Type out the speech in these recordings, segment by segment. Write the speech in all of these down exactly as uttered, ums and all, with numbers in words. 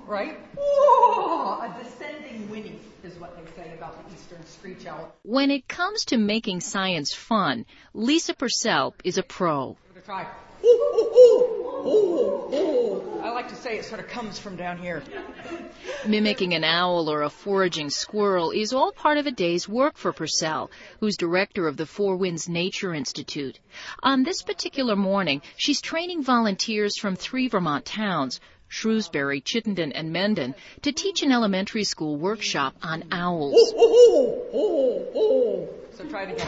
right? Oh, a descending whinny is what they say about the eastern screech owl. When it comes to making science fun, Lisa Purcell is a pro. Give it a try. Ooh, ooh, ooh, ooh, ooh. I like to say it sort of comes from down here. Mimicking an owl or a foraging squirrel is all part of a day's work for Purcell, who's director of the Four Winds Nature Institute. On this particular morning, she's training volunteers from three Vermont towns, Shrewsbury, Chittenden, and Mendon, to teach an elementary school workshop on owls. Ooh, ooh, ooh, ooh. So try it again.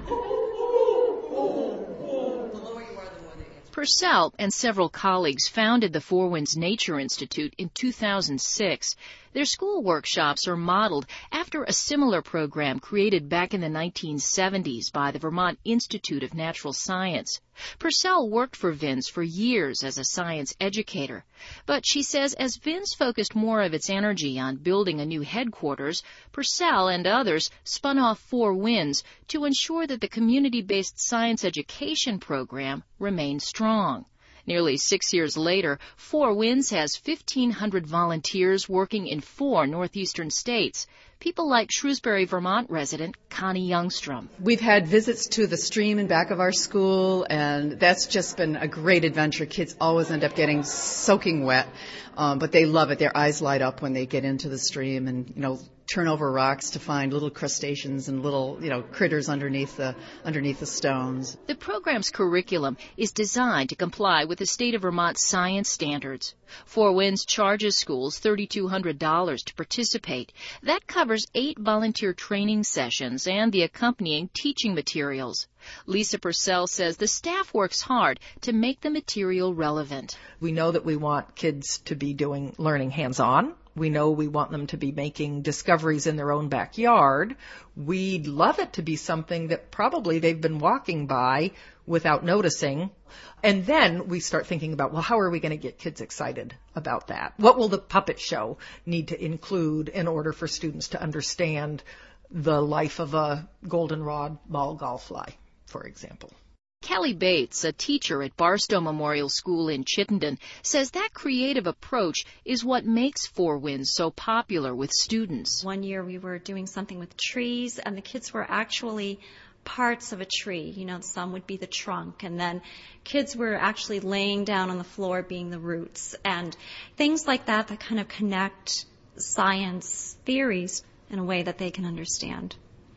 Purcell and several colleagues founded the Four Winds Nature Institute in two thousand six. Their school workshops are modeled after a similar program created back in the nineteen seventies by the Vermont Institute of Natural Science. Purcell worked for V I N S for years as a science educator, but she says as V I N S focused more of its energy on building a new headquarters, Purcell and others spun off Four Winds to ensure that the community-based science education program remained strong. Nearly six years later, Four Winds has fifteen hundred volunteers working in four northeastern states. People like Shrewsbury, Vermont resident Connie Youngstrom. We've had visits to the stream in back of our school, and that's just been a great adventure. Kids always end up getting soaking wet, um, but they love it. Their eyes light up when they get into the stream and, you know, turn over rocks to find little crustaceans and little, you know, critters underneath the underneath the stones. The program's curriculum is designed to comply with the state of Vermont science standards. Four Winds charges schools three thousand two hundred dollars to participate. That covers eight volunteer training sessions and the accompanying teaching materials. Lisa Purcell says the staff works hard to make the material relevant. We know that we want kids to be doing learning hands-on. We know we want them to be making discoveries in their own backyard. We'd love it to be something that probably they've been walking by without noticing. And then we start thinking about, well, how are we going to get kids excited about that? What will the puppet show need to include in order for students to understand the life of a goldenrod ball gallfly, for example? Kelly Bates, a teacher at Barstow Memorial School in Chittenden, says that creative approach is what makes Four Winds so popular with students. One year we were doing something with trees, and the kids were actually parts of a tree. You know, some would be the trunk, and then kids were actually laying down on the floor being the roots, and things like that that kind of connect science theories in a way that they can understand.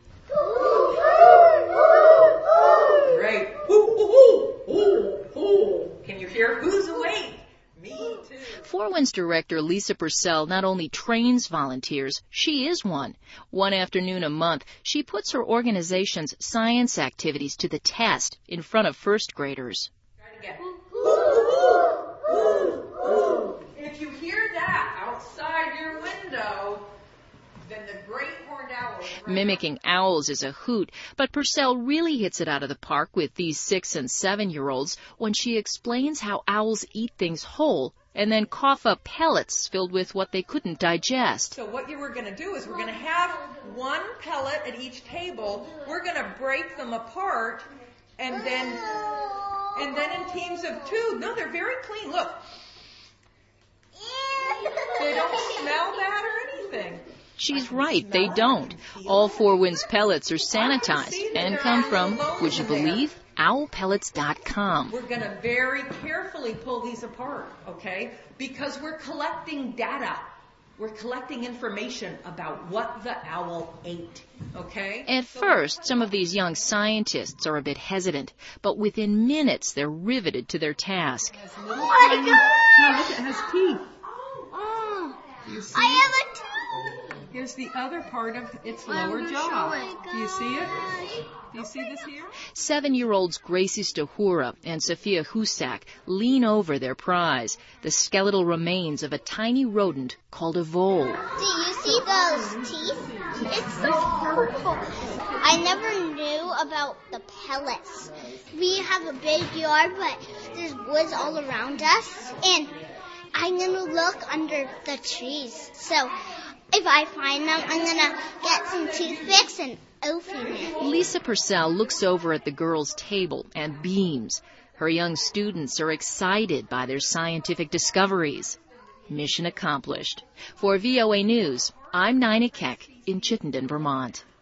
Great. Ooh, ooh, ooh, ooh. Can you hear who's awake? Me too. Four Winds director Lisa Purcell not only trains volunteers, she is one. One afternoon a month, she puts her organization's science activities to the test in front of first graders. Try it again. Ooh, ooh, ooh, ooh. If you hear that outside your window, then the great horned owl. Mimicking owls is a hoot, but Purcell really hits it out of the park with these six and seven-year-olds when she explains how owls eat things whole and then cough up pellets filled with what they couldn't digest. So what you were going to do is we're going to have one pellet at each table. We're going to break them apart, and then and then in teams of two. No, they're very clean. Look. They don't smell bad or anything. She's right, they don't. All Four Winds pellets are sanitized and come from, would you believe, owl pellets dot com. We're going to very carefully pull these apart, okay? Because we're collecting data. We're collecting information about what the owl ate, okay? At first, some of these young scientists are a bit hesitant, but within minutes they're riveted to their task. Oh my God! No, look, it has teeth. Oh, You see? I have a tooth. Here's the other part of its lower I'm jaw. sure. Do you see it? Do you see this here? Seven-year-olds Gracie Stahura and Sophia Husak lean over their prize, the skeletal remains of a tiny rodent called a vole. Do you see those teeth? It's so purple. I never knew about the pellets. We have a big yard, but there's woods all around us, and I'm going to look under the trees. So if I find them, I'm going to get some toothpicks and open it. Lisa Purcell looks over at the girls' table and beams. Her young students are excited by their scientific discoveries. mission accomplished. For V O A News, I'm Nina Keck in Chittenden, Vermont.